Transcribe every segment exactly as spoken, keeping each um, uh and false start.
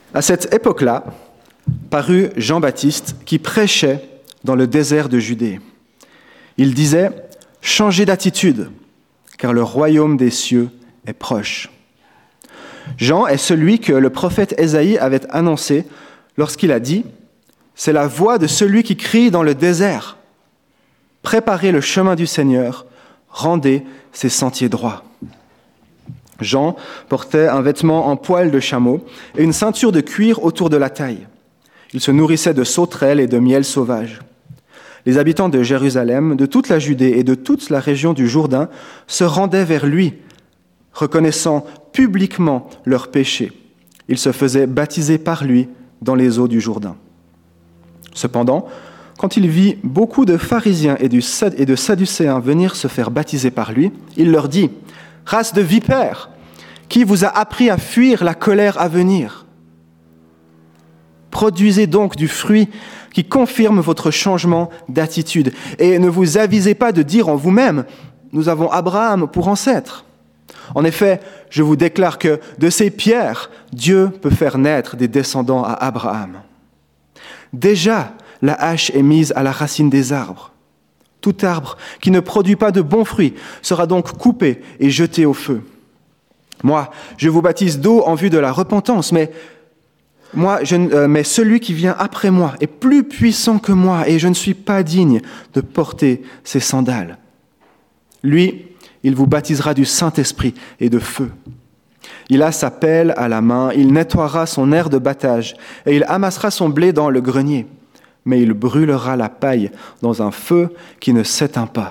À cette époque-là, parut Jean-Baptiste qui prêchait dans le désert de Judée. Il disait « Changez d'attitude, car le royaume des cieux est proche. » Jean est celui que le prophète Ésaïe avait annoncé lorsqu'il a dit « C'est la voix de celui qui crie dans le désert. Préparez le chemin du Seigneur, rendez ses sentiers droits. » Jean portait un vêtement en poil de chameau et une ceinture de cuir autour de la taille. Il se nourrissait de sauterelles et de miel sauvage. Les habitants de Jérusalem, de toute la Judée et de toute la région du Jourdain se rendaient vers lui, reconnaissant publiquement leurs péchés. Ils se faisaient baptiser par lui dans les eaux du Jourdain. Cependant, quand il vit beaucoup de pharisiens et de sadducéens venir se faire baptiser par lui, il leur dit « Race de vipères, qui vous a appris à fuir la colère à venir ? Produisez donc du fruit qui confirme votre changement d'attitude, et ne vous avisez pas de dire en vous-même « Nous avons Abraham pour ancêtre ». En effet, je vous déclare que de ces pierres, Dieu peut faire naître des descendants à Abraham. Déjà, la hache est mise à la racine des arbres. Tout arbre qui ne produit pas de bons fruits sera donc coupé et jeté au feu. Moi, je vous baptise d'eau en vue de la repentance, mais, moi, je, euh, mais celui qui vient après moi est plus puissant que moi et je ne suis pas digne de porter ses sandales. Lui, il vous baptisera du Saint-Esprit et de feu. Il a sa pelle à la main, il nettoiera son aire de battage et il amassera son blé dans le grenier. Mais il brûlera la paille dans un feu qui ne s'éteint pas.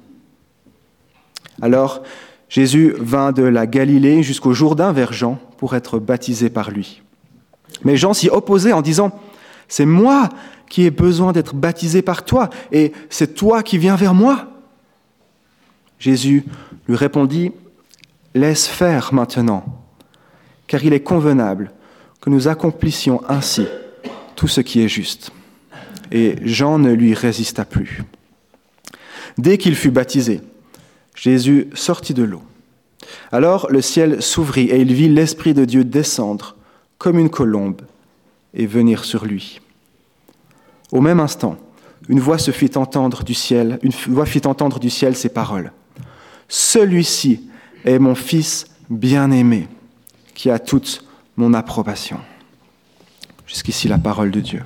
Alors, Jésus vint de la Galilée jusqu'au Jourdain vers Jean pour être baptisé par lui. Mais Jean s'y opposait en disant « C'est moi qui ai besoin d'être baptisé par toi, et c'est toi qui viens vers moi ?» Jésus lui répondit « Laisse faire maintenant, car il est convenable que nous accomplissions ainsi tout ce qui est juste. » Et Jean ne lui résista plus. Dès qu'il fut baptisé, Jésus sortit de l'eau. Alors le ciel s'ouvrit et il vit l'Esprit de Dieu descendre comme une colombe et venir sur lui. Au même instant, une voix se fit entendre du ciel, une voix fit entendre du ciel ces paroles. « Celui-ci est mon Fils bien-aimé, qui a toute mon approbation. » Jusqu'ici la parole de Dieu.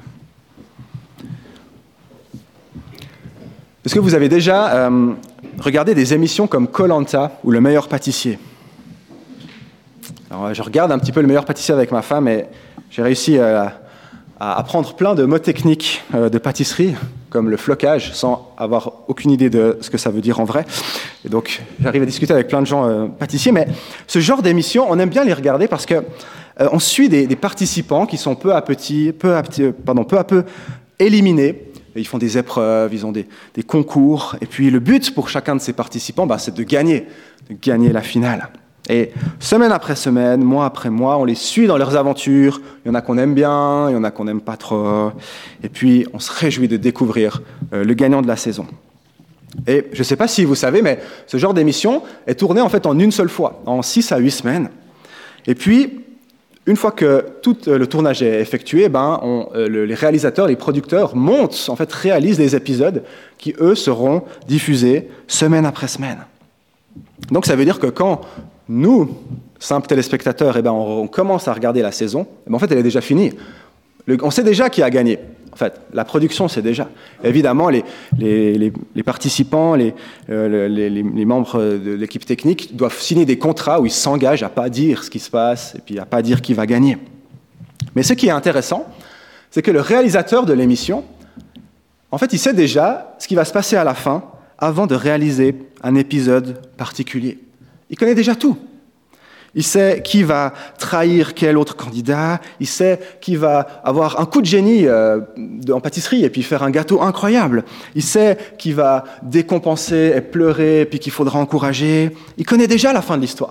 Est-ce que vous avez déjà euh, regardé des émissions comme Koh-Lanta ou Le meilleur pâtissier ? Alors, je regarde un petit peu Le meilleur pâtissier avec ma femme et j'ai réussi euh, à apprendre plein de mots techniques euh, de pâtisserie, comme le flocage, sans avoir aucune idée de ce que ça veut dire en vrai. Et donc, j'arrive à discuter avec plein de gens euh, pâtissiers, mais ce genre d'émissions, on aime bien les regarder parce qu'on euh, suit des, des participants qui sont peu à, petit, peu, à petit, pardon, peu à peu éliminés. Ils font des épreuves, ils ont des, des concours. Et puis le but pour chacun de ces participants, bah, c'est de gagner, de gagner la finale. Et semaine après semaine, mois après mois, on les suit dans leurs aventures. Il y en a qu'on aime bien, il y en a qu'on n'aime pas trop. Et puis on se réjouit de découvrir euh, le gagnant de la saison. Et je ne sais pas si vous savez, mais ce genre d'émission est tourné en fait en une seule fois, en six à huit semaines. Et puis, une fois que tout le tournage est effectué, ben, on, euh, le, les réalisateurs, les producteurs montent, en fait, réalisent des épisodes qui, eux, seront diffusés semaine après semaine. Donc, ça veut dire que quand nous, simples téléspectateurs, eh ben, on, on commence à regarder la saison, eh ben, en fait, elle est déjà finie. Le, on sait déjà qui a gagné. En fait, la production, c'est déjà. Évidemment, les, les, les, les participants, les, euh, les, les, les membres de l'équipe technique doivent signer des contrats où ils s'engagent à ne pas dire ce qui se passe et puis à ne pas dire qui va gagner. Mais ce qui est intéressant, c'est que le réalisateur de l'émission, en fait, il sait déjà ce qui va se passer à la fin avant de réaliser un épisode particulier. Il connaît déjà tout. Il sait qui va trahir quel autre candidat, il sait qui va avoir un coup de génie euh, en pâtisserie et puis faire un gâteau incroyable. Il sait qui va décompenser et pleurer et puis qu'il faudra encourager. Il connaît déjà la fin de l'histoire.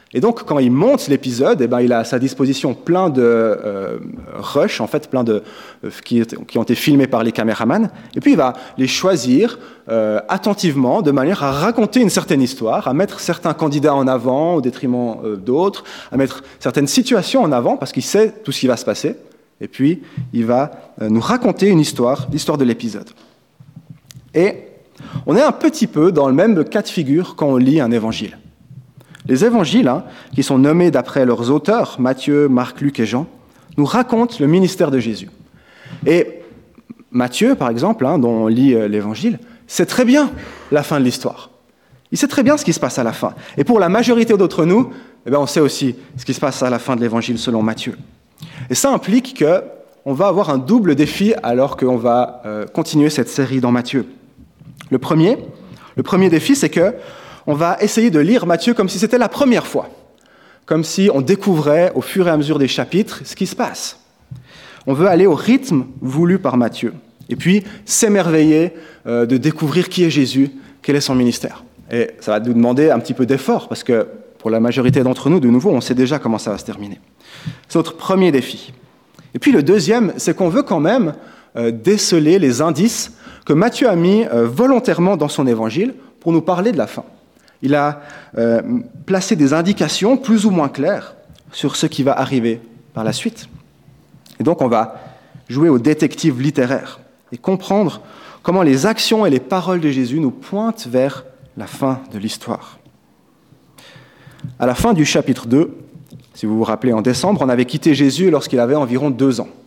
Et donc, quand il monte l'épisode, eh ben, il a à sa disposition plein de euh, rushs, en fait, plein de euh, qui, qui ont été filmés par les caméramans. Et puis, il va les choisir euh, attentivement, de manière à raconter une certaine histoire, à mettre certains candidats en avant au détriment euh, d'autres, à mettre certaines situations en avant, parce qu'il sait tout ce qui va se passer. Et puis, il va euh, nous raconter une histoire, l'histoire de l'épisode. Et on est un petit peu dans le même cas de figure quand on lit un évangile. Les évangiles, hein, qui sont nommés d'après leurs auteurs, Matthieu, Marc, Luc et Jean, nous racontent le ministère de Jésus. Et Matthieu, par exemple, hein, dont on lit euh, l'évangile, sait très bien la fin de l'histoire. Il sait très bien ce qui se passe à la fin. Et pour la majorité d'entre nous, eh bien, on sait aussi ce qui se passe à la fin de l'évangile selon Matthieu. Et ça implique qu'on va avoir un double défi alors qu'on va euh, continuer cette série dans Matthieu. Le premier, le premier défi, c'est que on va essayer de lire Matthieu comme si c'était la première fois, comme si on découvrait au fur et à mesure des chapitres ce qui se passe. On veut aller au rythme voulu par Matthieu, et puis s'émerveiller euh, de découvrir qui est Jésus, quel est son ministère. Et ça va nous demander un petit peu d'effort, parce que pour la majorité d'entre nous, de nouveau, on sait déjà comment ça va se terminer. C'est notre premier défi. Et puis le deuxième, c'est qu'on veut quand même euh, déceler les indices que Matthieu a mis euh, volontairement dans son évangile pour nous parler de la fin. Il a euh, placé des indications plus ou moins claires sur ce qui va arriver par la suite. Et donc on va jouer au détective littéraire et comprendre comment les actions et les paroles de Jésus nous pointent vers la fin de l'histoire. À la fin du chapitre deux, si vous vous rappelez, en décembre, on avait quitté Jésus lorsqu'il avait environ deux ans.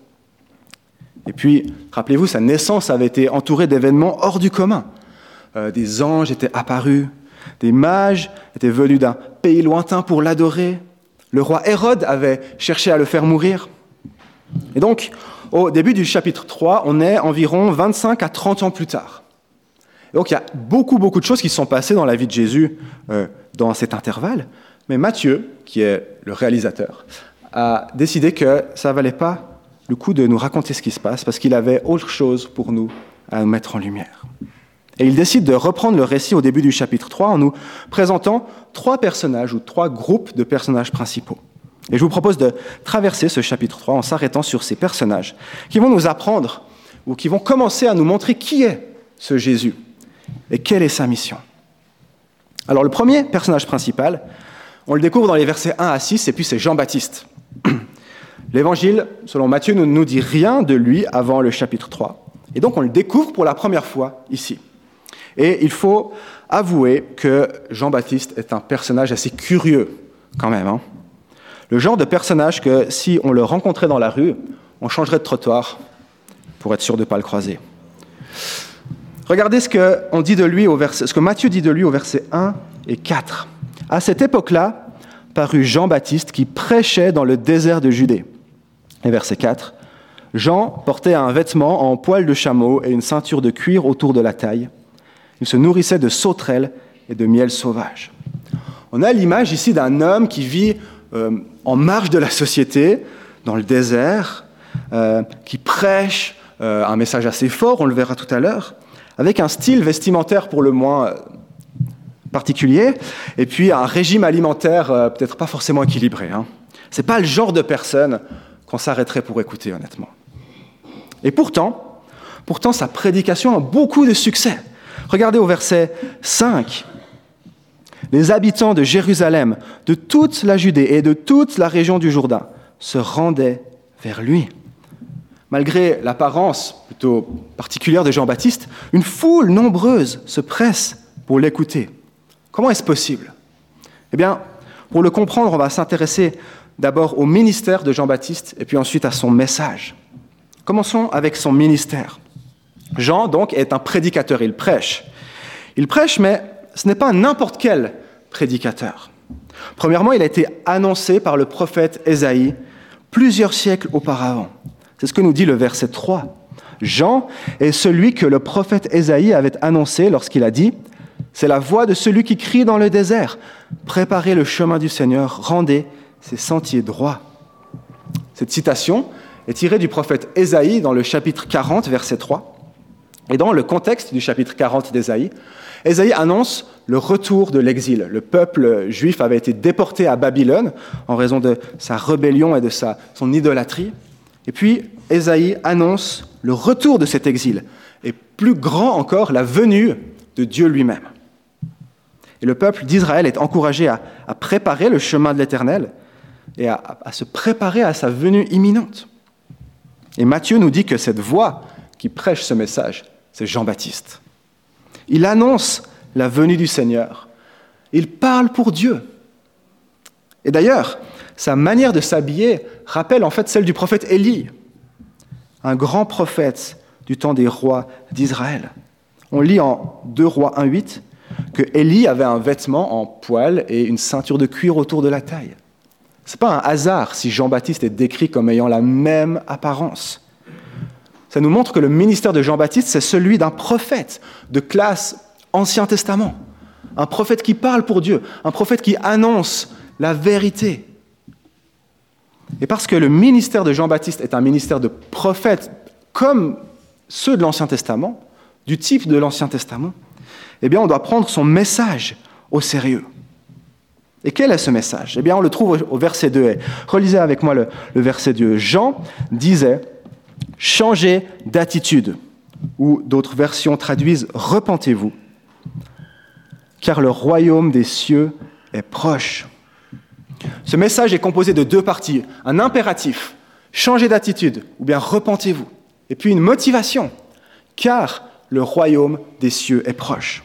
Et puis, rappelez-vous, sa naissance avait été entourée d'événements hors du commun. Euh, des anges étaient apparus, des mages étaient venus d'un pays lointain pour l'adorer. Le roi Hérode avait cherché à le faire mourir. Et donc, au début du chapitre trois, on est environ vingt-cinq à trente ans plus tard. Et donc, il y a beaucoup, beaucoup de choses qui se sont passées dans la vie de Jésus euh, dans cet intervalle. Mais Matthieu, qui est le réalisateur, a décidé que ça ne valait pas le coup de nous raconter ce qui se passe, parce qu'il avait autre chose pour nous à mettre en lumière. Et il décide de reprendre le récit au début du chapitre trois en nous présentant trois personnages ou trois groupes de personnages principaux. Et je vous propose de traverser ce chapitre trois en s'arrêtant sur ces personnages qui vont nous apprendre ou qui vont commencer à nous montrer qui est ce Jésus et quelle est sa mission. Alors le premier personnage principal, on le découvre dans les versets un à six, et puis c'est Jean-Baptiste. L'évangile, selon Matthieu, ne nous dit rien de lui avant le chapitre trois. Et donc on le découvre pour la première fois ici. Et il faut avouer que Jean-Baptiste est un personnage assez curieux, quand même. Hein. Le genre de personnage que, si on le rencontrait dans la rue, on changerait de trottoir pour être sûr de ne pas le croiser. Regardez ce que, on dit de lui au verset, ce que Matthieu dit de lui au verset un et quatre. À cette époque-là, parut Jean-Baptiste qui prêchait dans le désert de Judée. Et verset quatre. Jean portait un vêtement en poil de chameau et une ceinture de cuir autour de la taille. Il se nourrissait de sauterelles et de miel sauvage. On a l'image ici d'un homme qui vit euh, en marge de la société, dans le désert, euh, qui prêche euh, un message assez fort, on le verra tout à l'heure, avec un style vestimentaire pour le moins euh, particulier, et puis un régime alimentaire euh, peut-être pas forcément équilibré. Hein. Ce n'est pas le genre de personne qu'on s'arrêterait pour écouter, honnêtement. Et pourtant, pourtant, sa prédication a beaucoup de succès. Regardez au verset cinq. Les habitants de Jérusalem, de toute la Judée et de toute la région du Jourdain se rendaient vers lui. Malgré l'apparence plutôt particulière de Jean-Baptiste, une foule nombreuse se presse pour l'écouter. Comment est-ce possible ? Eh bien, pour le comprendre, on va s'intéresser d'abord au ministère de Jean-Baptiste et puis ensuite à son message. Commençons avec son ministère. Jean, donc, est un prédicateur, il prêche. Il prêche, mais ce n'est pas n'importe quel prédicateur. Premièrement, il a été annoncé par le prophète Ésaïe plusieurs siècles auparavant. C'est ce que nous dit le verset trois. Jean est celui que le prophète Ésaïe avait annoncé lorsqu'il a dit « C'est la voix de celui qui crie dans le désert. Préparez le chemin du Seigneur, rendez ses sentiers droits. » Cette citation est tirée du prophète Ésaïe dans le chapitre quarante, verset trois. Et dans le contexte du chapitre quarante d'Ésaïe, Ésaïe annonce le retour de l'exil. Le peuple juif avait été déporté à Babylone en raison de sa rébellion et de sa, son idolâtrie. Et puis, Ésaïe annonce le retour de cet exil, et plus grand encore, la venue de Dieu lui-même. Et le peuple d'Israël est encouragé à, à préparer le chemin de l'Éternel et à, à se préparer à sa venue imminente. Et Matthieu nous dit que cette voix qui prêche ce message, c'est Jean-Baptiste. Il annonce la venue du Seigneur. Il parle pour Dieu. Et d'ailleurs, sa manière de s'habiller rappelle en fait celle du prophète Élie, un grand prophète du temps des rois d'Israël. On lit en deux Rois un huit que Élie avait un vêtement en poil et une ceinture de cuir autour de la taille. Ce n'est pas un hasard si Jean-Baptiste est décrit comme ayant la même apparence. Ça nous montre que le ministère de Jean-Baptiste, c'est celui d'un prophète de classe Ancien Testament. Un prophète qui parle pour Dieu, un prophète qui annonce la vérité. Et parce que le ministère de Jean-Baptiste est un ministère de prophète comme ceux de l'Ancien Testament, du type de l'Ancien Testament, eh bien, on doit prendre son message au sérieux. Et quel est ce message ? Eh bien, on le trouve au verset deux. Relisez avec moi le, le verset deux. Jean disait « Changez d'attitude » ou d'autres versions traduisent « Repentez-vous » car le royaume des cieux est proche. Ce message est composé de deux parties. Un impératif, changez d'attitude, ou bien repentez-vous. Et puis une motivation, car le royaume des cieux est proche.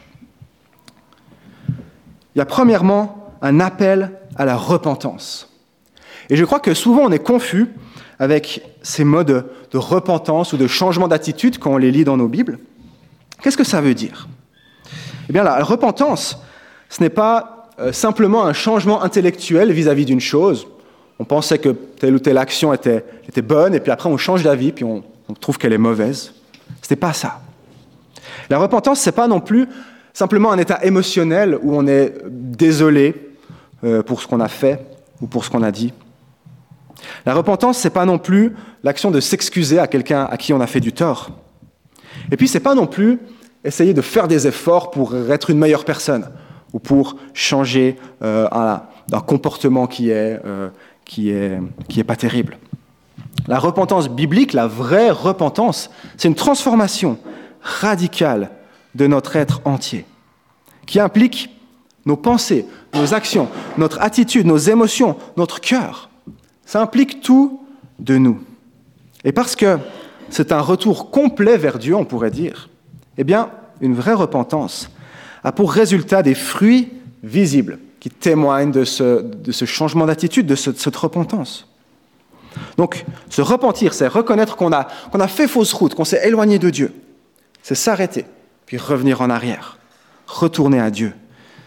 Il y a premièrement un appel à la repentance. Et je crois que souvent on est confus avec ces mots de, de repentance ou de changement d'attitude quand on les lit dans nos Bibles. Qu'est-ce que ça veut dire ? Eh bien, la repentance, ce n'est pas euh, simplement un changement intellectuel vis-à-vis d'une chose. On pensait que telle ou telle action était, était bonne, et puis après on change d'avis, puis on, on trouve qu'elle est mauvaise. Ce n'est pas ça. La repentance, ce n'est pas non plus simplement un état émotionnel où on est désolé euh, pour ce qu'on a fait ou pour ce qu'on a dit. La repentance, ce n'est pas non plus l'action de s'excuser à quelqu'un à qui on a fait du tort. Et puis, ce n'est pas non plus essayer de faire des efforts pour être une meilleure personne ou pour changer euh, un, un comportement qui est, euh, qui est, qui est pas terrible. La repentance biblique, la vraie repentance, c'est une transformation radicale de notre être entier qui implique nos pensées, nos actions, notre attitude, nos émotions, notre cœur. Ça implique tout de nous. Et parce que c'est un retour complet vers Dieu, on pourrait dire, eh bien, une vraie repentance a pour résultat des fruits visibles qui témoignent de ce, de ce changement d'attitude, de, ce, de cette repentance. Donc, se repentir, c'est reconnaître qu'on a, qu'on a fait fausse route, qu'on s'est éloigné de Dieu. C'est s'arrêter, puis revenir en arrière, retourner à Dieu.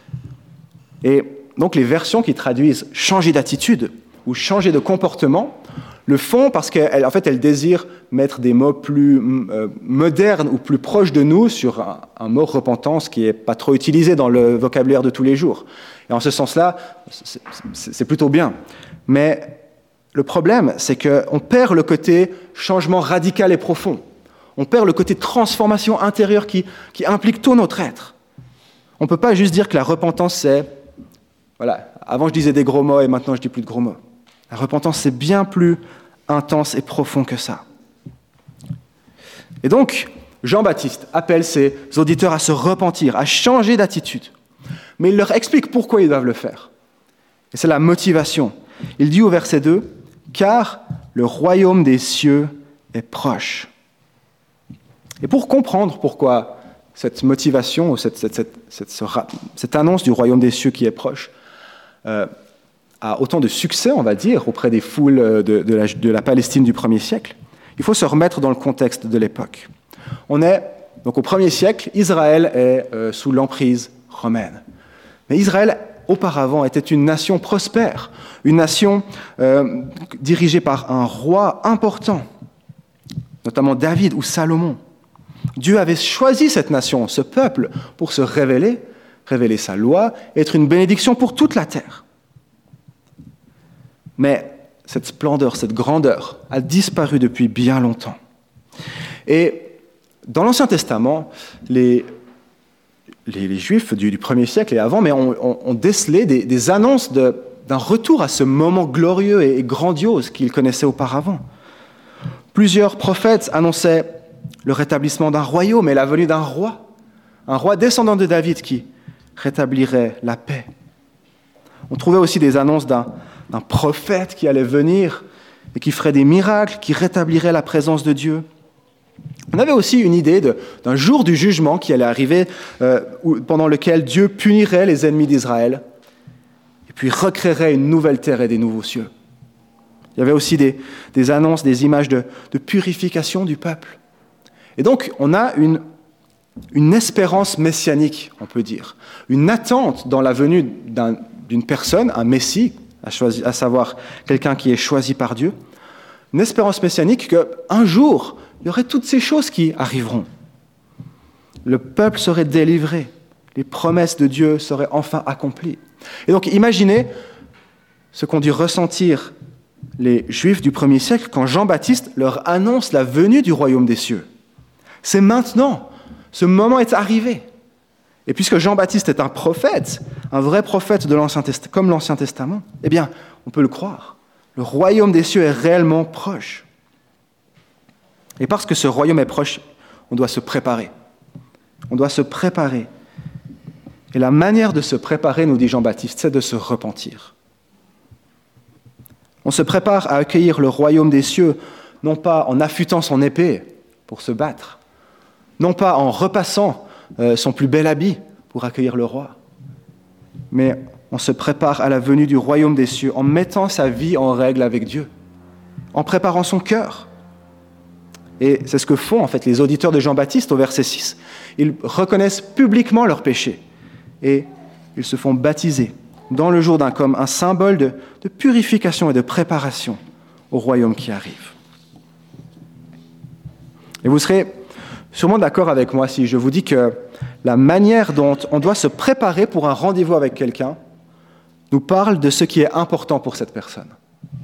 Et donc, les versions qui traduisent « changer d'attitude » ou « changer de comportement » le font parce qu'en en fait, elles désirent mettre des mots plus euh, modernes ou plus proches de nous sur un, un mot repentance qui n'est pas trop utilisé dans le vocabulaire de tous les jours. Et en ce sens-là, c'est, c'est, c'est plutôt bien. Mais le problème, c'est qu'on perd le côté changement radical et profond. On perd le côté transformation intérieure qui, qui implique tout notre être. On ne peut pas juste dire que la repentance, c'est... Voilà, avant je disais des gros mots et maintenant je dis plus de gros mots. La repentance, c'est bien plus intense et profond que ça. Et donc, Jean-Baptiste appelle ses auditeurs à se repentir, à changer d'attitude. Mais il leur explique pourquoi ils doivent le faire. Et c'est la motivation. Il dit au verset deux, « Car le royaume des cieux est proche. » Et pour comprendre pourquoi cette motivation, ou cette, cette, cette, cette, cette annonce du royaume des cieux qui est proche, euh, a autant de succès, on va dire, auprès des foules de, de, la, de la Palestine du premier siècle, il faut se remettre dans le contexte de l'époque. On est, donc au premier siècle, Israël est euh, sous l'emprise romaine. Mais Israël, auparavant, était une nation prospère, une nation euh, dirigée par un roi important, notamment David ou Salomon. Dieu avait choisi cette nation, ce peuple, pour se révéler, révéler sa loi, et être une bénédiction pour toute la terre. Mais cette splendeur, cette grandeur a disparu depuis bien longtemps. Et dans l'Ancien Testament, les, les, les Juifs du, du premier siècle et avant, mais ont on, on décelé des, des annonces de, d'un retour à ce moment glorieux et, et grandiose qu'ils connaissaient auparavant. Plusieurs prophètes annonçaient le rétablissement d'un royaume et la venue d'un roi, un roi descendant de David qui rétablirait la paix. On trouvait aussi des annonces d'un, d'un prophète qui allait venir et qui ferait des miracles, qui rétablirait la présence de Dieu. On avait aussi une idée de, d'un jour du jugement qui allait arriver, euh, pendant lequel Dieu punirait les ennemis d'Israël et puis recréerait une nouvelle terre et des nouveaux cieux. Il y avait aussi des, des annonces, des images de, de purification du peuple. Et donc, on a une, une espérance messianique, on peut dire, une attente dans la venue d'un, d'une personne, un Messie, à, choisi, à savoir quelqu'un qui est choisi par Dieu, une espérance messianique qu'un jour, il y aurait toutes ces choses qui arriveront. Le peuple serait délivré, les promesses de Dieu seraient enfin accomplies. Et donc, imaginez ce qu'ont dû ressentir les Juifs du premier siècle quand Jean-Baptiste leur annonce la venue du royaume des cieux. C'est maintenant, ce moment est arrivé. Et puisque Jean-Baptiste est un prophète, un vrai prophète de l'Ancien Testament, comme l'Ancien Testament, eh bien, on peut le croire. Le royaume des cieux est réellement proche. Et parce que ce royaume est proche, on doit se préparer. On doit se préparer. Et la manière de se préparer, nous dit Jean-Baptiste, c'est de se repentir. On se prépare à accueillir le royaume des cieux, non pas en affûtant son épée pour se battre, non pas en repassant euh, son plus bel habit pour accueillir le roi, mais on se prépare à la venue du royaume des cieux en mettant sa vie en règle avec Dieu, en préparant son cœur. Et c'est ce que font en fait les auditeurs de Jean-Baptiste au verset six. Ils reconnaissent publiquement leurs péchés et ils se font baptiser dans le Jourdain comme un symbole de, de purification et de préparation au royaume qui arrive. Et vous serez sûrement d'accord avec moi si je vous dis que la manière dont on doit se préparer pour un rendez-vous avec quelqu'un nous parle de ce qui est important pour cette personne. Hein ?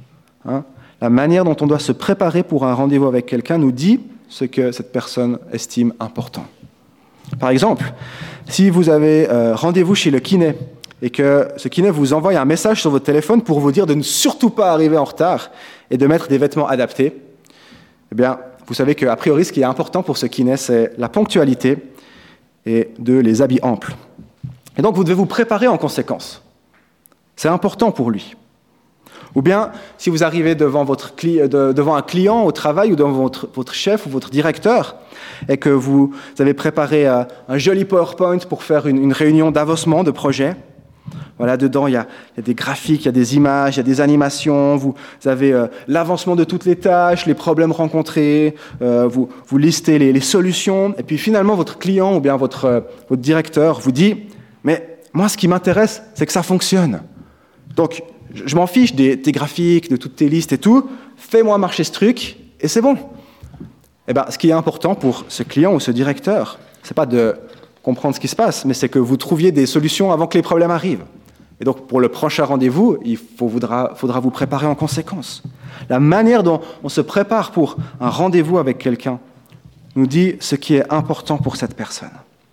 La manière dont on doit se préparer pour un rendez-vous avec quelqu'un nous dit ce que cette personne estime important. Par exemple, si vous avez euh, rendez-vous chez le kiné et que ce kiné vous envoie un message sur votre téléphone pour vous dire de ne surtout pas arriver en retard et de mettre des vêtements adaptés, eh bien, vous savez qu'a priori, ce qui est important pour ce kiné, c'est la ponctualité et de les habits amples. Et donc, vous devez vous préparer en conséquence. C'est important pour lui. Ou bien, si vous arrivez devant, votre cli- de, devant un client au travail ou devant votre, votre chef ou votre directeur et que vous avez préparé euh, un joli PowerPoint pour faire une, une réunion d'avancement de projet, voilà, dedans, il y, a, il y a des graphiques, il y a des images, il y a des animations, vous avez euh, l'avancement de toutes les tâches, les problèmes rencontrés, euh, vous, vous listez les, les solutions, et puis finalement, votre client ou bien votre, euh, votre directeur vous dit « Mais moi, ce qui m'intéresse, c'est que ça fonctionne. Donc, je m'en fiche des, des graphiques, de toutes tes listes et tout, fais-moi marcher ce truc, et c'est bon. » Eh bien, ce qui est important pour ce client ou ce directeur, c'est pas de comprendre ce qui se passe, mais c'est que vous trouviez des solutions avant que les problèmes arrivent. Et donc, pour le prochain rendez-vous, il faut, faudra, faudra vous préparer en conséquence. La manière dont on se prépare pour un rendez-vous avec quelqu'un nous dit ce qui est important pour cette personne.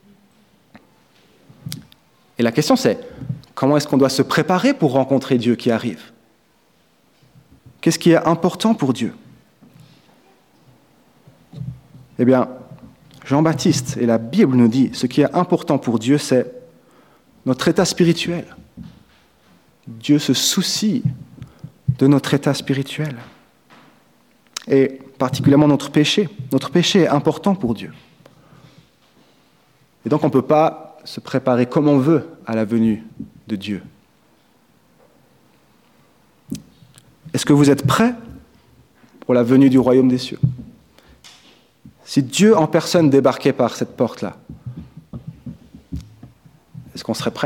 Et la question, c'est comment est-ce qu'on doit se préparer pour rencontrer Dieu qui arrive ? Qu'est-ce qui est important pour Dieu ? Eh bien, Jean-Baptiste et la Bible nous dit ce qui est important pour Dieu, c'est notre état spirituel. Dieu se soucie de notre état spirituel. Et particulièrement notre péché. Notre péché est important pour Dieu. Et donc on ne peut pas se préparer comme on veut à la venue de Dieu. Est-ce que vous êtes prêts pour la venue du royaume des cieux ? Si Dieu en personne débarquait par cette porte-là, est-ce qu'on serait prêt ?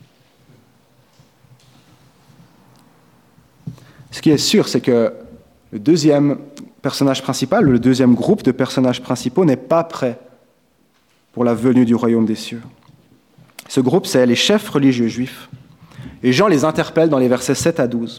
Ce qui est sûr, c'est que le deuxième personnage principal, le deuxième groupe de personnages principaux n'est pas prêt pour la venue du royaume des cieux. Ce groupe, c'est les chefs religieux juifs. Et Jean les interpelle dans les versets sept à douze.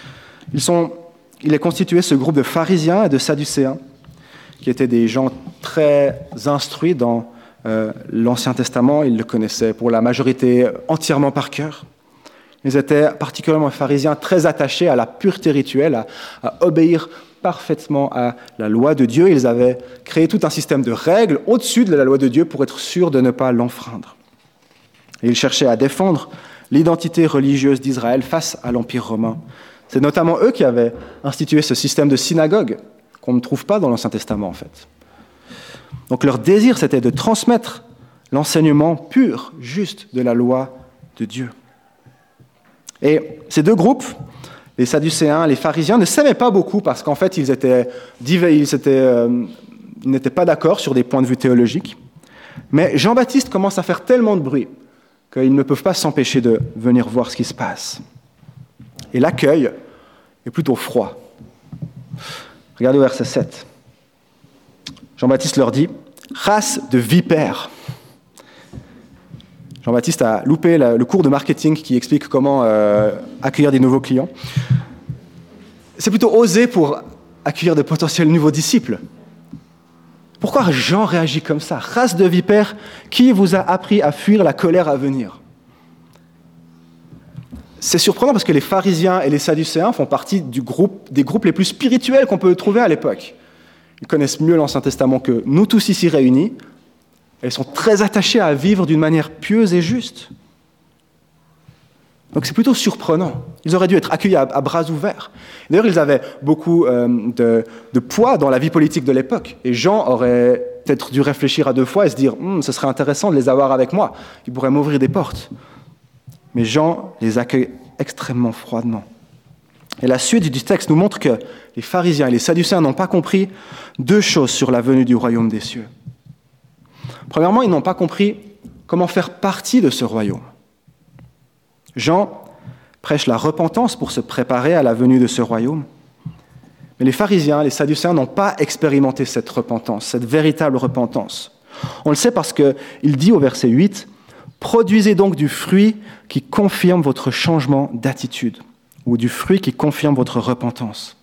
Ils sont, il est constitué, ce groupe, de pharisiens et de sadducéens, qui étaient des gens très très instruits dans euh, l'Ancien Testament. Ils le connaissaient pour la majorité entièrement par cœur. Ils étaient particulièrement les pharisiens très attachés à la pureté rituelle, à, à obéir parfaitement à la loi de Dieu. Ils avaient créé tout un système de règles au-dessus de la loi de Dieu pour être sûrs de ne pas l'enfreindre. Et ils cherchaient à défendre l'identité religieuse d'Israël face à l'Empire romain. C'est notamment eux qui avaient institué ce système de synagogue qu'on ne trouve pas dans l'Ancien Testament, en fait. Donc leur désir, c'était de transmettre l'enseignement pur, juste de la loi de Dieu. Et ces deux groupes, les Sadducéens, les pharisiens, ne s'aimaient pas beaucoup parce qu'en fait, ils étaient, ils étaient, euh, ils n'étaient pas d'accord sur des points de vue théologiques. Mais Jean-Baptiste commence à faire tellement de bruit qu'ils ne peuvent pas s'empêcher de venir voir ce qui se passe. Et l'accueil est plutôt froid. Regardez au verset sept. Jean-Baptiste leur dit « Race de vipères ». Jean-Baptiste a loupé le cours de marketing qui explique comment euh, accueillir des nouveaux clients. C'est plutôt osé pour accueillir de potentiels nouveaux disciples. Pourquoi Jean réagit comme ça? Race de vipères, qui vous a appris à fuir la colère à venir? C'est surprenant parce que les pharisiens et les sadducéens font partie du groupe, des groupes les plus spirituels qu'on peut trouver à l'époque. Ils connaissent mieux l'Ancien Testament que nous tous ici réunis. Elles sont très attachées à vivre d'une manière pieuse et juste. Donc c'est plutôt surprenant. Ils auraient dû être accueillis à, à bras ouverts. D'ailleurs, ils avaient beaucoup euh, de, de poids dans la vie politique de l'époque. Et Jean aurait peut-être dû réfléchir à deux fois et se dire hm, « ce serait intéressant de les avoir avec moi. Ils pourraient m'ouvrir des portes. » Mais Jean les accueille extrêmement froidement. Et la suite du texte nous montre que les pharisiens et les sadducéens n'ont pas compris deux choses sur la venue du royaume des cieux. Premièrement, ils n'ont pas compris comment faire partie de ce royaume. Jean prêche la repentance pour se préparer à la venue de ce royaume. Mais les pharisiens, les sadducéens n'ont pas expérimenté cette repentance, cette véritable repentance. On le sait parce qu'il dit au verset huit « Produisez donc du fruit qui confirme votre changement d'attitude » ou du fruit qui confirme votre repentance.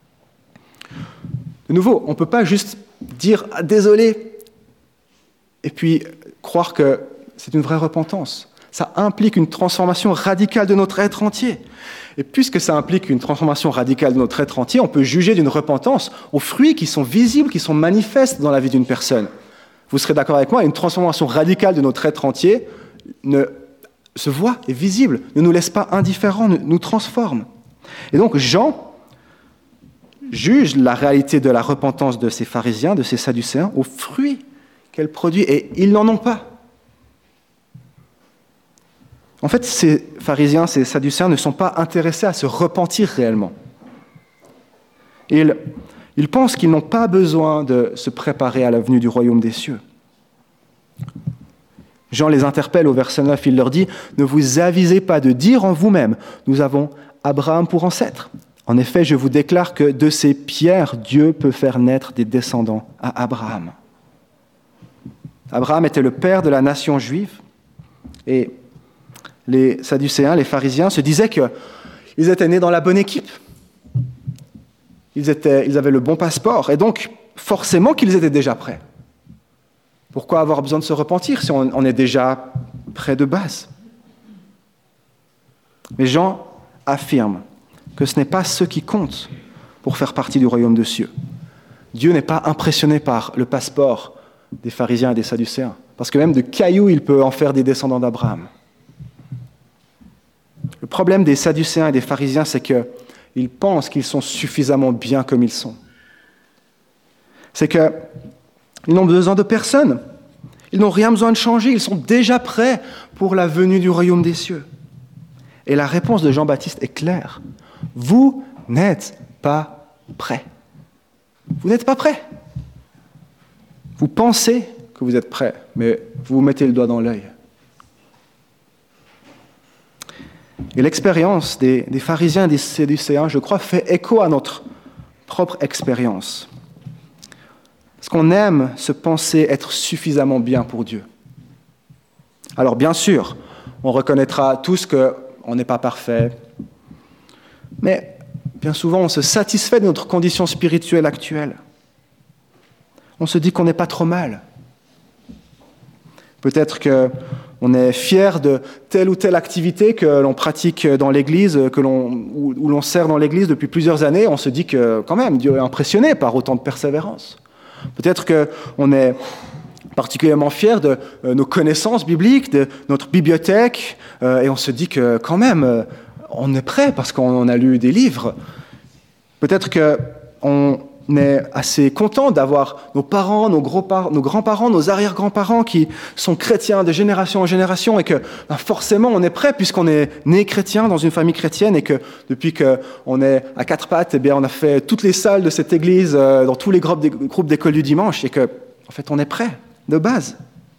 De nouveau, on ne peut pas juste dire ah, « désolé » et puis croire que c'est une vraie repentance. Ça implique une transformation radicale de notre être entier. Et puisque ça implique une transformation radicale de notre être entier, on peut juger d'une repentance aux fruits qui sont visibles, qui sont manifestes dans la vie d'une personne. Vous serez d'accord avec moi, une transformation radicale de notre être entier ne, se voit, est visible, ne nous laisse pas indifférents, nous transforme. Et donc Jean juge la réalité de la repentance de ces pharisiens, de ces sadducéens, aux fruits qu'elle produit, et ils n'en ont pas. En fait, ces pharisiens, ces sadducéens ne sont pas intéressés à se repentir réellement. Ils, ils pensent qu'ils n'ont pas besoin de se préparer à la venue du royaume des cieux. Jean les interpelle au verset neuf, il leur dit « Ne vous avisez pas de dire en vous-même, nous avons Abraham pour ancêtre. En effet, je vous déclare que de ces pierres, Dieu peut faire naître des descendants à Abraham. » Abraham était le père de la nation juive, et les Sadducéens, les pharisiens, se disaient qu'ils étaient nés dans la bonne équipe. Ils, étaient, ils avaient le bon passeport, et donc forcément qu'ils étaient déjà prêts. Pourquoi avoir besoin de se repentir si on, on est déjà prêt de base? Mais Jean affirme que ce n'est pas ce qui compte pour faire partie du royaume des cieux. Dieu n'est pas impressionné par le passeport des pharisiens et des sadducéens, parce que même de cailloux, il peut en faire des descendants d'Abraham. Le problème des sadducéens et des pharisiens, c'est qu'ils pensent qu'ils sont suffisamment bien comme ils sont. C'est qu'ils n'ont besoin de personne. Ils n'ont rien besoin de changer. Ils sont déjà prêts pour la venue du royaume des cieux. Et la réponse de Jean-Baptiste est claire. Vous n'êtes pas prêts. Vous n'êtes pas prêts. Vous pensez que vous êtes prêts, mais vous vous mettez le doigt dans l'œil. Et l'expérience des, des pharisiens et des sadducéens, je crois, fait écho à notre propre expérience. Parce qu'on aime se penser être suffisamment bien pour Dieu. Alors bien sûr, on reconnaîtra tous qu'on n'est pas parfait, mais bien souvent on se satisfait de notre condition spirituelle actuelle. on se dit qu'on n'est pas trop mal. Peut-être qu'on est fier de telle ou telle activité que l'on pratique dans l'Église, que l'on, où, où l'on sert dans l'Église depuis plusieurs années. On se dit que, quand même, Dieu est impressionné par autant de persévérance. Peut-être qu'on est particulièrement fier de euh, nos connaissances bibliques, de notre bibliothèque, euh, et on se dit que, quand même, euh, on est prêt parce qu'on a lu des livres. Peut-être qu'on est assez content d'avoir nos parents, nos, gros-par- nos grands-parents, nos arrière-grands-parents qui sont chrétiens de génération en génération et que ben forcément on est prêt puisqu'on est né chrétien dans une famille chrétienne et que depuis qu'on est à quatre pattes, eh bien, on a fait toutes les salles de cette église, euh, dans tous les groupes, d'é- groupes d'école du dimanche et que en fait on est prêt de base.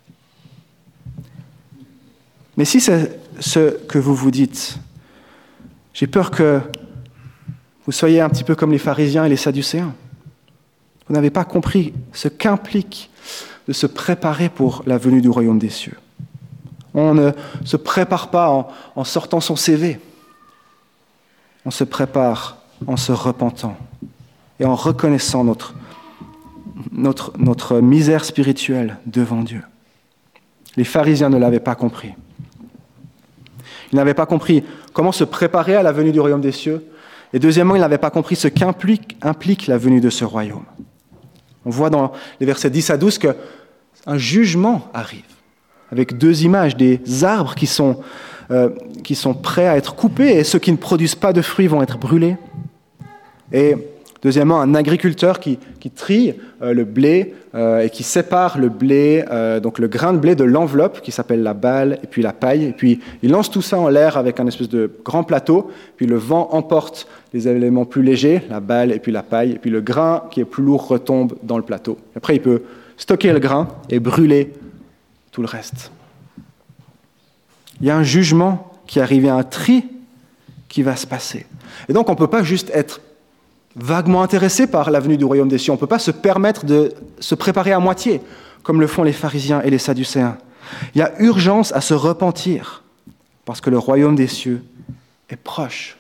Mais si c'est ce que vous vous dites, j'ai peur que vous soyez un petit peu comme les pharisiens et les sadducéens. Vous n'avez pas compris ce qu'implique de se préparer pour la venue du royaume des cieux. On ne se prépare pas en, en sortant son C V. On se prépare en se repentant et en reconnaissant notre, notre, notre misère spirituelle devant Dieu. Les pharisiens ne l'avaient pas compris. Ils n'avaient pas compris comment se préparer à la venue du royaume des cieux. Et deuxièmement, ils n'avaient pas compris ce qu'implique implique la venue de ce royaume. On voit dans les versets dix à douze qu'un jugement arrive, avec deux images, des arbres qui sont, euh, qui sont prêts à être coupés et ceux qui ne produisent pas de fruits vont être brûlés. Et deuxièmement, un agriculteur qui, qui trie euh, le blé euh, et qui sépare le blé, euh, donc le grain de blé de l'enveloppe qui s'appelle la balle et puis la paille. Et puis il lance tout ça en l'air avec un espèce de grand plateau. Puis le vent emporte les éléments plus légers, la balle et puis la paille. Et puis le grain qui est plus lourd retombe dans le plateau. Après, il peut stocker le grain et brûler tout le reste. Il y a un jugement qui arrive, il y a un tri qui va se passer. Et donc on ne peut pas juste être vaguement intéressé par la venue du royaume des cieux. On ne peut pas se permettre de se préparer à moitié, comme le font les pharisiens et les sadducéens. Il y a urgence à se repentir, parce que le royaume des cieux est proche.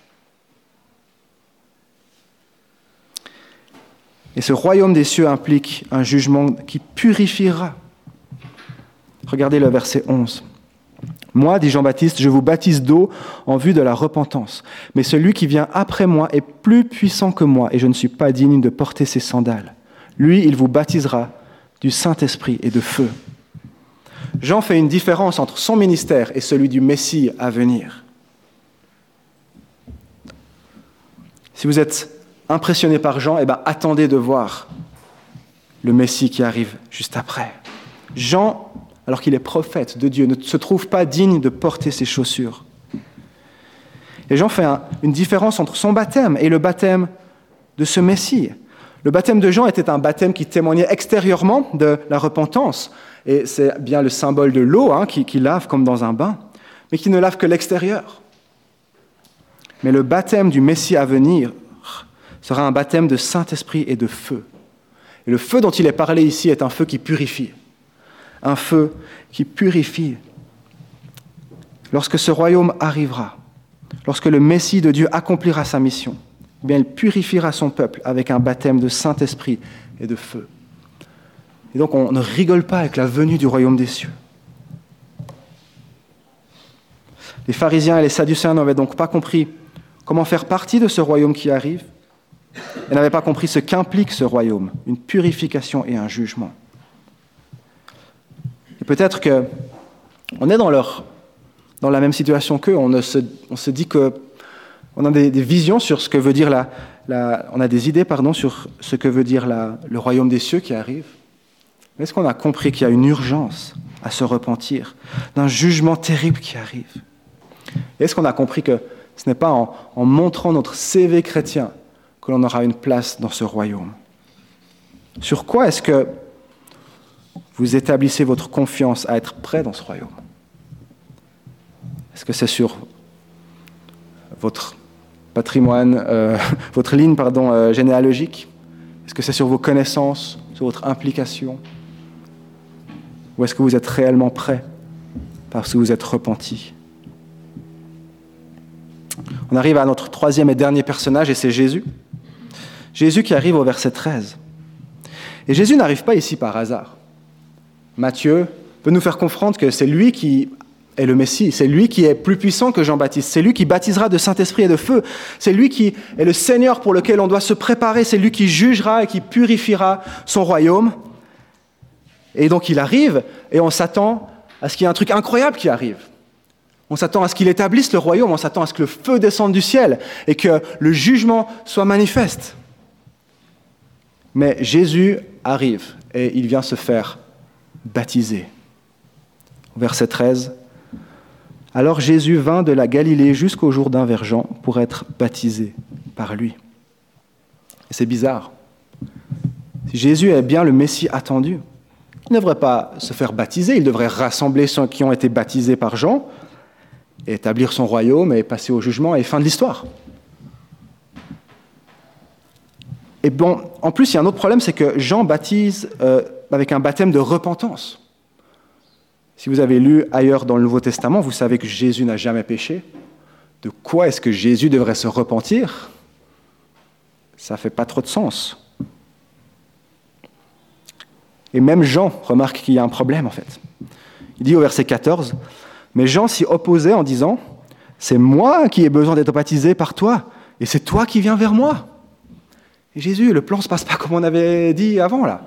Et ce royaume des cieux implique un jugement qui purifiera. Regardez le verset onze. « Moi, dit Jean-Baptiste, je vous baptise d'eau en vue de la repentance. Mais celui qui vient après moi est plus puissant que moi, et je ne suis pas digne de porter ses sandales. Lui, il vous baptisera du Saint-Esprit et de feu. » Jean fait une différence entre son ministère et celui du Messie à venir. Si vous êtes impressionné par Jean, eh ben, attendez de voir le Messie qui arrive juste après. Jean, alors qu'il est prophète de Dieu, ne se trouve pas digne de porter ses chaussures. Et Jean fait un, une différence entre son baptême et le baptême de ce Messie. Le baptême de Jean était un baptême qui témoignait extérieurement de la repentance, et c'est bien le symbole de l'eau hein, qui, qui lave comme dans un bain, mais qui ne lave que l'extérieur. Mais le baptême du Messie à venir sera un baptême de Saint-Esprit et de feu. Et le feu dont il est parlé ici est un feu qui purifie. Un feu qui purifie. Lorsque ce royaume arrivera, lorsque le Messie de Dieu accomplira sa mission, eh bien, il purifiera son peuple avec un baptême de Saint-Esprit et de feu. Et donc, on ne rigole pas avec la venue du royaume des cieux. Les pharisiens et les sadducéens n'avaient donc pas compris comment faire partie de ce royaume qui arrive. Ils n'avaient pas compris ce qu'implique ce royaume, une purification et un jugement. Et peut-être qu'on est dans, leur, dans la même situation qu'eux, on, ne se, on se dit qu'on a des, des visions sur ce que veut dire la, la... On a des idées, pardon, sur ce que veut dire la, le royaume des cieux qui arrive. Mais est-ce qu'on a compris qu'il y a une urgence à se repentir d'un jugement terrible qui arrive? Et est-ce qu'on a compris que ce n'est pas en, en montrant notre C V chrétien que l'on aura une place dans ce royaume? Sur quoi est-ce que vous établissez votre confiance à être prêt dans ce royaume? Est-ce que c'est sur votre patrimoine, euh, votre ligne pardon, euh, généalogique? Est-ce que c'est sur vos connaissances, sur votre implication? Ou est-ce que vous êtes réellement prêt parce que vous êtes repenti? On arrive à notre troisième et dernier personnage, et c'est Jésus. Jésus qui arrive au verset treize. Et Jésus n'arrive pas ici par hasard. Matthieu peut nous faire comprendre que c'est lui qui est le Messie, c'est lui qui est plus puissant que Jean-Baptiste, c'est lui qui baptisera de Saint-Esprit et de feu, c'est lui qui est le Seigneur pour lequel on doit se préparer, c'est lui qui jugera et qui purifiera son royaume. Et donc il arrive et on s'attend à ce qu'il y ait un truc incroyable qui arrive. On s'attend à ce qu'il établisse le royaume, on s'attend à ce que le feu descende du ciel et que le jugement soit manifeste. Mais Jésus arrive et il vient se faire baptiser. Verset treize. Alors Jésus vint de la Galilée jusqu'au Jourdain vers Jean pour être baptisé par lui. Et c'est bizarre. Si Jésus est bien le Messie attendu, il ne devrait pas se faire baptiser, il devrait rassembler ceux qui ont été baptisés par Jean, et établir son royaume et passer au jugement et fin de l'histoire. Et bon, en plus, il y a un autre problème, c'est que Jean baptise euh, avec un baptême de repentance. Si vous avez lu ailleurs dans le Nouveau Testament, vous savez que Jésus n'a jamais péché. De quoi est-ce que Jésus devrait se repentir ? Ça ne fait pas trop de sens. Et même Jean remarque qu'il y a un problème, en fait. Il dit au verset quatorze, « Mais Jean s'y opposait en disant, « C'est moi qui ai besoin d'être baptisé par toi, et c'est toi qui viens vers moi. » Et Jésus, le plan ne se passe pas comme on avait dit avant, là.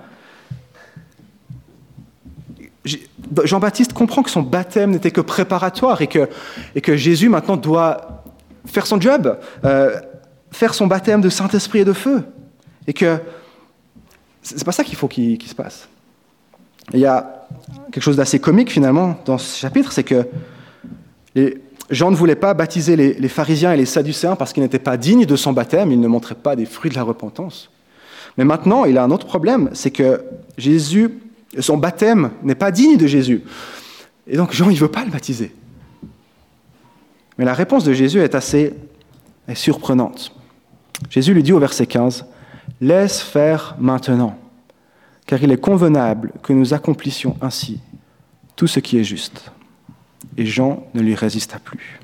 Jean-Baptiste comprend que son baptême n'était que préparatoire et que, et que Jésus maintenant doit faire son job, euh, faire son baptême de Saint-Esprit et de feu. Et que c'est pas ça qu'il faut qu'il, qu'il se passe. Et il y a quelque chose d'assez comique finalement dans ce chapitre, c'est que les, Jean ne voulait pas baptiser les, les pharisiens et les sadducéens parce qu'ils n'étaient pas dignes de son baptême, ils ne montraient pas des fruits de la repentance. Mais maintenant, il a un autre problème, c'est que Jésus, son baptême n'est pas digne de Jésus. Et donc Jean, il ne veut pas le baptiser. Mais la réponse de Jésus est assez est surprenante. Jésus lui dit au verset quinze, « Laisse faire maintenant, car il est convenable que nous accomplissions ainsi tout ce qui est juste. » Et Jean ne lui résista plus.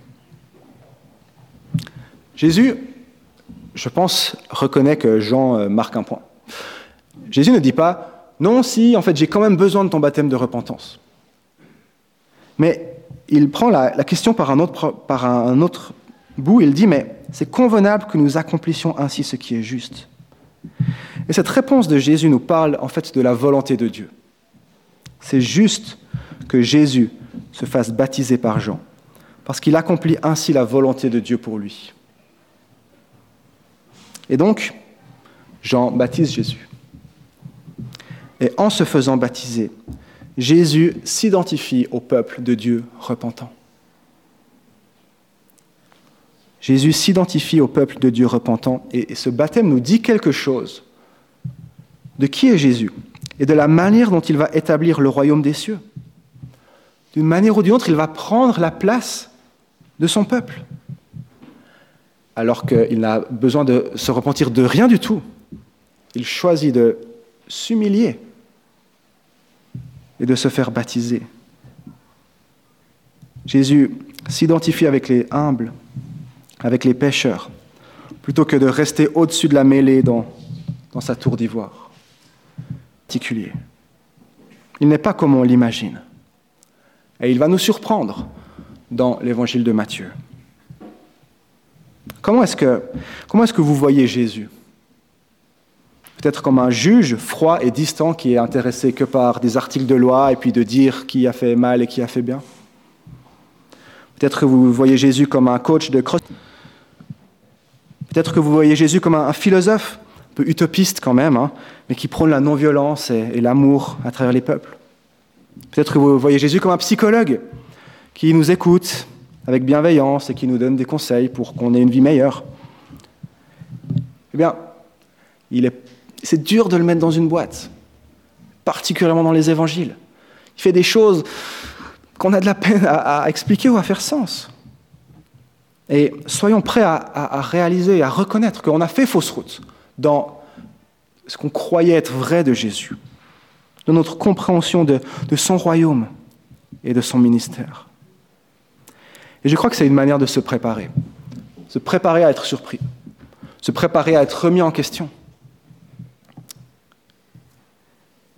Jésus, je pense, reconnaît que Jean marque un point. Jésus ne dit pas « Non, si, en fait, j'ai quand même besoin de ton baptême de repentance. » Mais il prend la, la question par un, autre, par un autre bout, il dit « Mais c'est convenable que nous accomplissions ainsi ce qui est juste. » Et cette réponse de Jésus nous parle en fait de la volonté de Dieu. C'est juste que Jésus se fasse baptiser par Jean, parce qu'il accomplit ainsi la volonté de Dieu pour lui. Et donc, Jean baptise Jésus. Et en se faisant baptiser, Jésus s'identifie au peuple de Dieu repentant. Jésus s'identifie au peuple de Dieu repentant, et ce baptême nous dit quelque chose de qui est Jésus et de la manière dont il va établir le royaume des cieux. D'une manière ou d'une autre, il va prendre la place de son peuple. Alors qu'il n'a besoin de se repentir de rien du tout, il choisit de s'humilier et de se faire baptiser. Jésus s'identifie avec les humbles, avec les pécheurs, plutôt que de rester au-dessus de la mêlée dans, dans sa tour d'ivoire. Particulier. Il n'est pas comme on l'imagine. Et il va nous surprendre dans l'évangile de Matthieu. Comment est-ce que, comment est-ce que vous voyez Jésus ? Peut-être comme un juge froid et distant qui est intéressé que par des articles de loi et puis de dire qui a fait mal et qui a fait bien. Peut-être que vous voyez Jésus comme un coach de cross. Peut-être que vous voyez Jésus comme un, un philosophe, un peu utopiste quand même, hein, mais qui prône la non-violence et, et l'amour à travers les peuples. Peut-être que vous voyez Jésus comme un psychologue qui nous écoute avec bienveillance et qui nous donne des conseils pour qu'on ait une vie meilleure. Eh bien, il est, c'est dur de le mettre dans une boîte, particulièrement dans les évangiles. Il fait des choses qu'on a de la peine à, à expliquer ou à faire sens. Et soyons prêts à, à, à réaliser et à reconnaître qu'on a fait fausse route dans ce qu'on croyait être vrai de Jésus, de notre compréhension de, de son royaume et de son ministère. Et je crois que c'est une manière de se préparer, se préparer à être surpris, se préparer à être remis en question.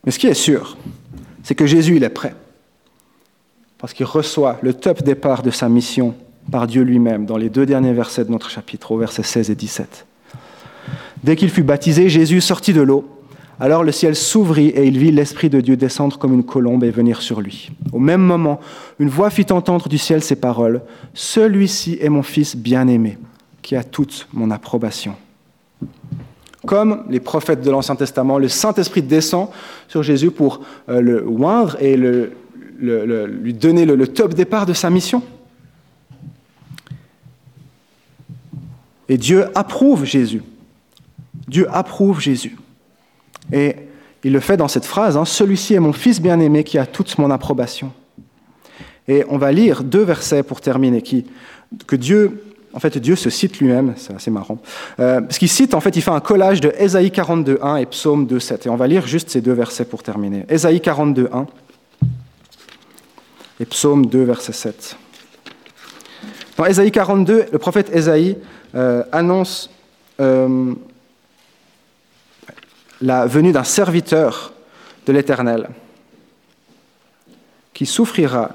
Mais ce qui est sûr, c'est que Jésus, il est prêt. Parce qu'il reçoit le top départ de sa mission par Dieu lui-même dans les deux derniers versets de notre chapitre, au versets seize et dix-sept. Dès qu'il fut baptisé, Jésus sortit de l'eau. Alors le ciel s'ouvrit et il vit l'Esprit de Dieu descendre comme une colombe et venir sur lui. Au même moment, une voix fit entendre du ciel ces paroles. « Celui-ci est mon Fils bien-aimé, qui a toute mon approbation. » Comme les prophètes de l'Ancien Testament, le Saint-Esprit descend sur Jésus pour euh, le oindre et le, le, le, lui donner le, le top départ de sa mission. Et Dieu approuve Jésus. Dieu approuve Jésus. Et il le fait dans cette phrase, hein, « Celui-ci est mon Fils bien-aimé qui a toute mon approbation. » Et on va lire deux versets pour terminer, qui, que Dieu, en fait, Dieu se cite lui-même, c'est assez marrant. Euh, parce qu'il cite, en fait, il fait un collage de Ésaïe quarante-deux, un et Psaume deux, sept. Et on va lire juste ces deux versets pour terminer. Ésaïe quarante-deux, un et Psaume deux, verset sept. Dans Ésaïe quarante-deux, le prophète Ésaïe euh, annonce euh, la venue d'un serviteur de l'Éternel qui souffrira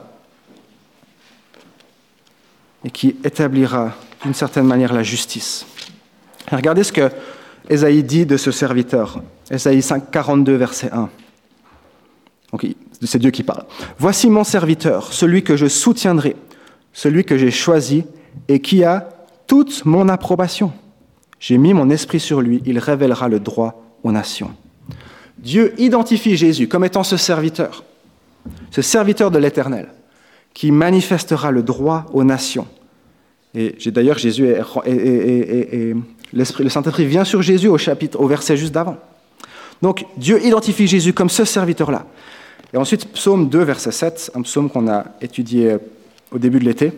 et qui établira d'une certaine manière la justice. Et regardez ce que Ésaïe dit de ce serviteur. Ésaïe quarante-deux, verset un. Donc, c'est Dieu qui parle. « Voici mon serviteur, celui que je soutiendrai, celui que j'ai choisi et qui a toute mon approbation. J'ai mis mon esprit sur lui, il révélera le droit aux nations. » Dieu identifie Jésus comme étant ce serviteur, ce serviteur de l'Éternel, qui manifestera le droit aux nations. Et j'ai, d'ailleurs, Jésus est, et, et, et, et l'Esprit, le Saint-Esprit vient sur Jésus au chapitre, au verset juste d'avant. Donc, Dieu identifie Jésus comme ce serviteur-là. Et ensuite, Psaume deux, verset sept, un psaume qu'on a étudié au début de l'été.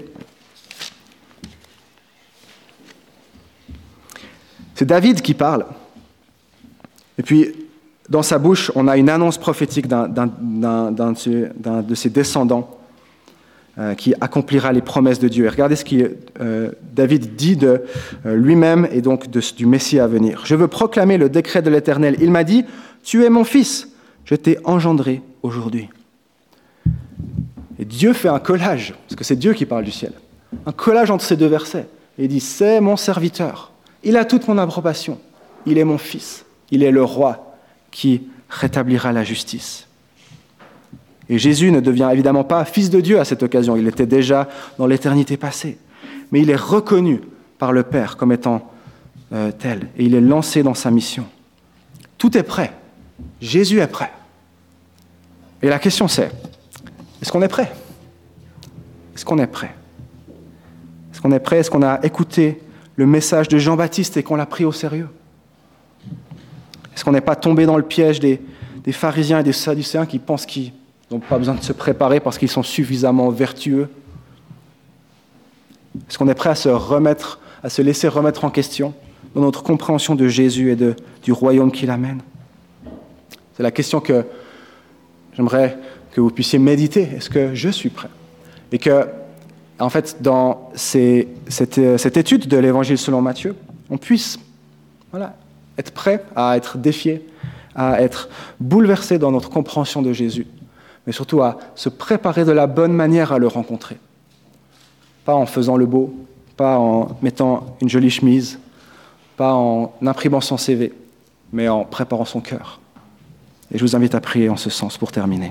C'est David qui parle. Et puis, dans sa bouche, on a une annonce prophétique d'un, d'un, d'un, d'un, d'un de ses descendants euh, qui accomplira les promesses de Dieu. Et regardez ce que euh, David dit de euh, lui-même et donc de, du Messie à venir. « Je veux proclamer le décret de l'Éternel. Il m'a dit, tu es mon fils, je t'ai engendré aujourd'hui. » Et Dieu fait un collage, parce que c'est Dieu qui parle du ciel, un collage entre ces deux versets. Et il dit, c'est mon serviteur. Il a toute mon approbation. Il est mon fils. Il est le roi qui rétablira la justice. Et Jésus ne devient évidemment pas fils de Dieu à cette occasion. Il était déjà dans l'éternité passée. Mais il est reconnu par le Père comme étant euh, tel. Et il est lancé dans sa mission. Tout est prêt. Jésus est prêt. Et la question c'est, est-ce qu'on est prêt ? Est-ce qu'on est prêt ? Est-ce qu'on est prêt ? Est-ce qu'on a écouté le message de Jean-Baptiste et qu'on l'a pris au sérieux ? Est-ce qu'on n'est pas tombé dans le piège des, des pharisiens et des sadducéens qui pensent qu'ils n'ont pas besoin de se préparer parce qu'ils sont suffisamment vertueux ? Est-ce qu'on est prêt à se remettre, à se laisser remettre en question dans notre compréhension de Jésus et de, du royaume qu'il amène ? C'est la question que j'aimerais que vous puissiez méditer. Est-ce que je suis prêt ? Et que, en fait, dans ces, cette, cette étude de l'Évangile selon Matthieu, on puisse, voilà, être prêt à être défié, à être bouleversé dans notre compréhension de Jésus, mais surtout à se préparer de la bonne manière à le rencontrer. Pas en faisant le beau, pas en mettant une jolie chemise, pas en imprimant son C V, mais en préparant son cœur. Et je vous invite à prier en ce sens pour terminer.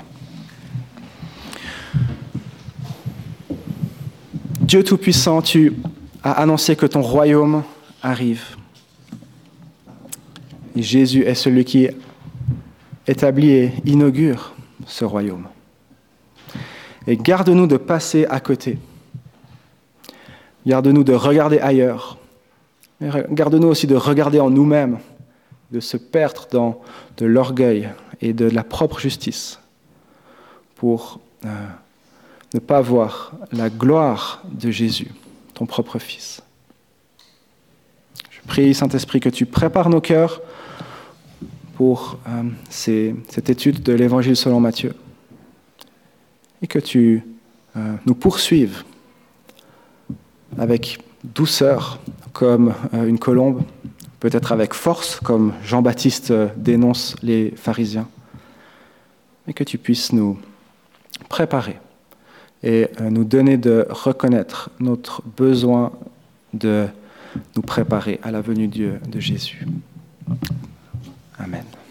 Dieu Tout-Puissant, tu as annoncé que ton royaume arrive. Et Jésus est celui qui établit et inaugure ce royaume. Et garde-nous de passer à côté. Garde-nous de regarder ailleurs. Mais garde-nous aussi de regarder en nous-mêmes, de se perdre dans de l'orgueil et de la propre justice pour euh, ne pas voir la gloire de Jésus, ton propre Fils. Je prie, Saint-Esprit, que tu prépares nos cœurs pour euh, ces, cette étude de l'Évangile selon Matthieu et que tu euh, nous poursuives avec douceur comme euh, une colombe, peut-être avec force comme Jean-Baptiste euh, dénonce les pharisiens, mais que tu puisses nous préparer et nous donner de reconnaître notre besoin de nous préparer à la venue de, de Jésus. Amen.